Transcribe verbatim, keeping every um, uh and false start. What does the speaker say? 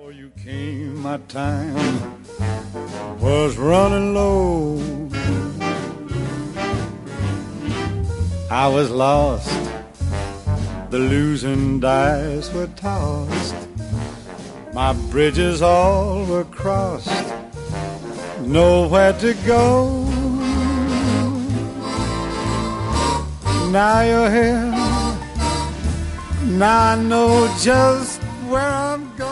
You came, my time was running low. I was lost, the losing dice were tossed. My bridges all were crossed, nowhere to go. Now you're here, now I know just where I'm going.